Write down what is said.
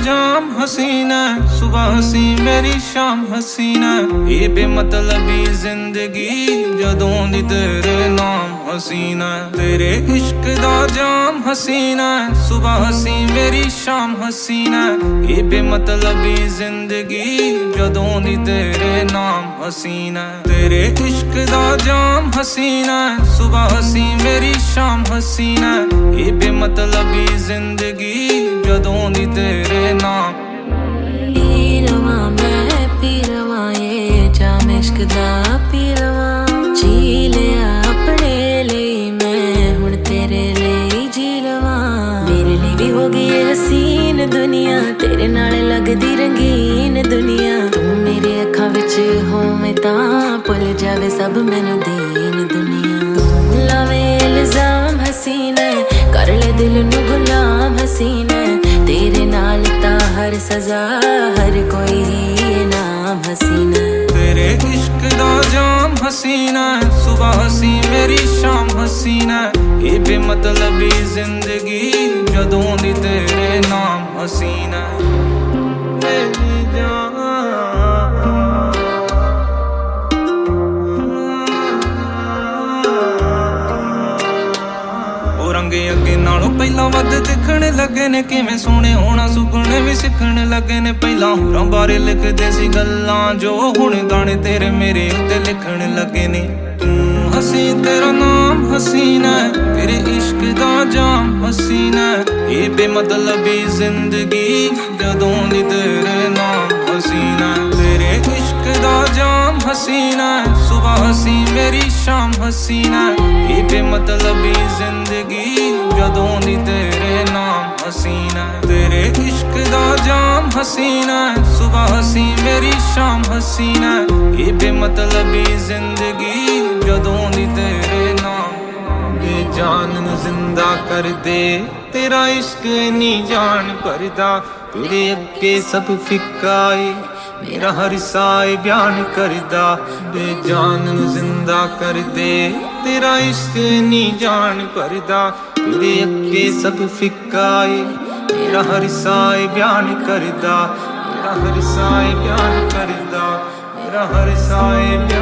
जाम हसीना, सुबह हसी मेरी शाम हसीना। ये बेमतलबी जिंदगी जदों दी तेरे नाम हसीना। तेरे इश्क दा जाम हसीना, सुबह हसी मेरी शाम हसीना। ये बेमतलबी जिंदगी जदों दी तेरे नाम हसीना। तेरे इश्क दा जाम हसीना, सुबह हसी मेरी शाम हसीना। ये बेमतलबी जिंदगी जदों दी तेरे नाम। पी लवां मैं पी लवां ये जाम इश्क दा पी लवां। जी लिया अपने लिए मैं हुण तेरे लिए जी लवां। मेरे लिए भी हो गई है हसीन दुनिया, तेरे नाल लगदी रंगीन दुनिया। तू मेरे अखां विच होवे तां भुल जावे सब मैनू दीन दुनिया। तू लावे इल्जाम हसीना, कर ले दिल नू गुलाम हसीना। तेरे नाल तां हर सजा हर कोई ही नाम हसीना। तेरे इश्क दा जाम हसीना, सुबह हसी मेरी शाम हसीना। ये बेमतलबी जिंदगी जदों दी तेरे नाम हसीना। मेरी जान रंगे अगे नालों पहला वध दिखण लगे ने। किवें सोहणे होना सुपने भी सिखण लगे ने। पहला होरां बारे लिखदे सी गल्लां जो हुण गाने तेरे मेरे उत्ते लिखण लगे ने। तू हसी तेरा नाम हसीना, तेरे इश्क दा जाम हसीना। ये बेमतलबी जिंदगी जदों दी तेरे नाम हसीना। तेरे इश्क दा जाम हसीना, सुबह हसी मेरी शाम हसीना। ये बेमतलबी जिंदगी जदों दी तेरे नाम हसीना। तेरे इश्क दा जाम हसीना, सुबह हसी मेरी शाम हसीना। ये बेमतलबी जिंदगी जदों दी तेरे नाम। बेजान नू जिंदा कर दे तेरा इश्क नी जान भरदा। तेरे अगे सब फिक्का है मेरा हर साए बयान करदा। बेजान नू जिंदा कर दे तेरा इश्क नी जान भरदा। तेरे अगे सब फिक्का है मेरा हर साए बयान करदा। मेरा हर साए बयान करदा। मेरा हर साए